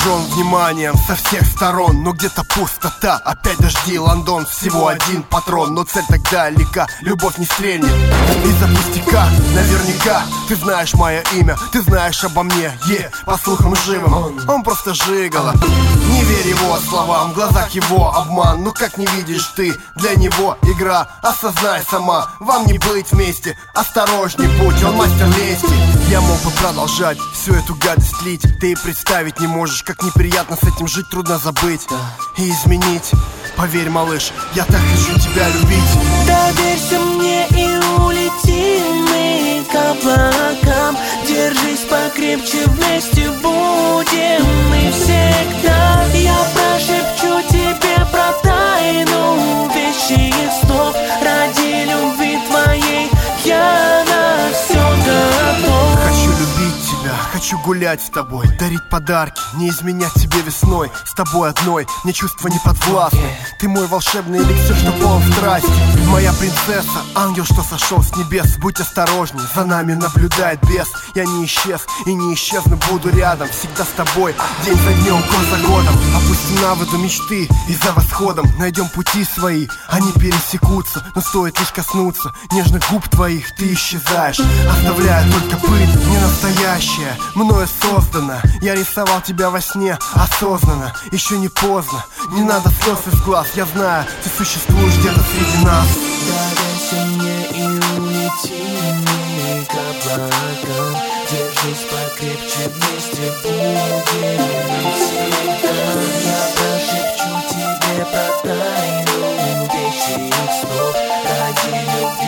окружен вниманием со всех сторон, но где-то пустота. Опять дожди, Лондон, всего один патрон, но цель так далека, любовь не стрельнет из-за пустяка. Наверняка ты знаешь мое имя, ты знаешь обо мне, по слухам живым. Он просто жигало. Не верь его словам, в глазах его обман. Ну как не видишь ты, для него игра. Осознай сама, вам не быть вместе. Осторожней будь, он мастер лести. Я мог бы продолжать всю эту гадость лить. Ты и представить не можешь, как неприятно с этим жить. Трудно забыть и изменить. Поверь, малыш, я так хочу тебя любить. Доверься мне и улетим мы к облакам. Держись покрепче, вместе будем мы всегда. Я прошепчу тебе про тайну вещи и снов. Ради любви твоей я на все готов. Хочу любить тебя, хочу гулять с тобой, дарить подарки, не изменять тебе весной. С тобой одной, мне чувства не подвластны. Ты мой волшебный эликсир, что полон страсти. Моя принцесса, ангел, что сошел с небес. Будь осторожней, за нами наблюдает бес. Я не исчез и не исчезну, буду рядом. Всегда с тобой, день за днем, год за годом. Опустим в эту мечты и за восходом найдем пути свои, они пересекутся. Но стоит лишь коснуться нежных губ твоих, ты исчезаешь, оставляя только пыль. Не настоящая, мною создана. Я рисовал тебя во сне осознанно. Еще не поздно, не надо слез из глаз. Я знаю, ты существуешь где-то среди нас. Доверься мне и улетим мы к облакам. Держись покрепче, вместе будем мы всегда. Я прошепчу тебе про тайну вещи и снов. Ради любви